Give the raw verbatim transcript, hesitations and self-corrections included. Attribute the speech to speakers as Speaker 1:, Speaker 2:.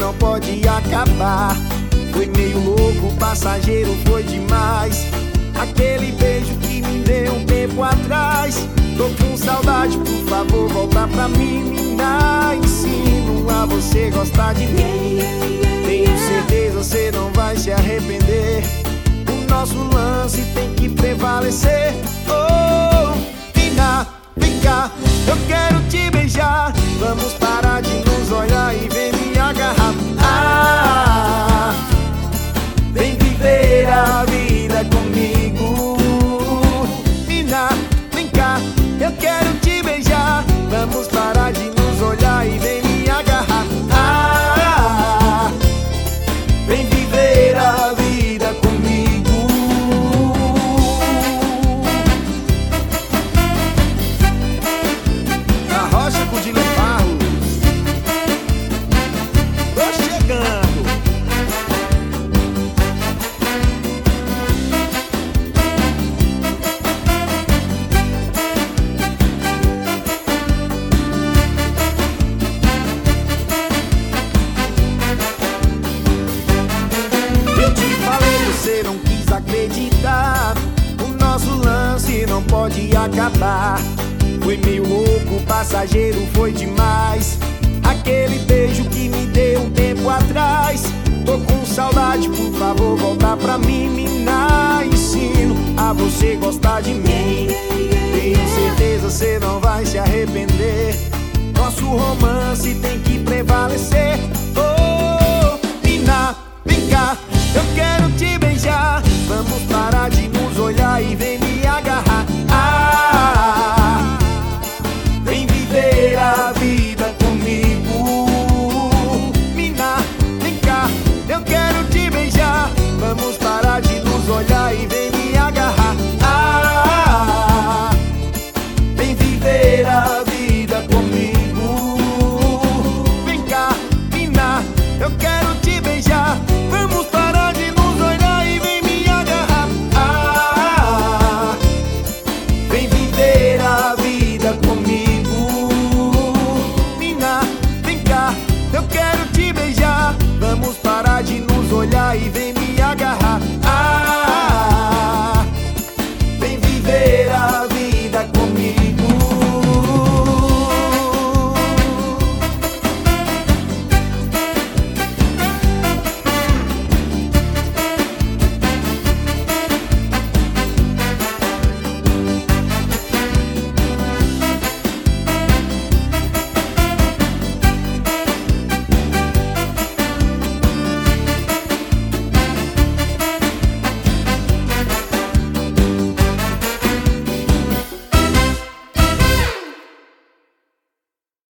Speaker 1: não pode acabar. Foi meio louco, passageiro, foi demais. Aquele beijo que me deu um tempo atrás. Tô com saudade, por favor, volta pra mim, menina. Ensino a você gostar de mim. Tenho certeza você não vai se arrepender. O nosso lance tem que prevalecer. Oh, menina, vem cá, eu quero te beijar. Vamos parar de nos olhar e vem me agarrar. Ah, vem viver a vida comigo. Menina, vem cá, eu quero te beijar. Vamos parar de nos olhar e vem me agarrar. Ah, vem viver a vida comigo. Na Rocha com Dino Barros, tô chegando. Eu te falei, você não quis acreditar. O nosso lance não pode acabar. Foi meio louco, passageiro, foi demais. Aquele beijo que me deu um tempo atrás. Tô com saudade, por favor, volta pra mim, menina. Ensino a você gostar de mim. Tenho certeza você não vai se arrepender.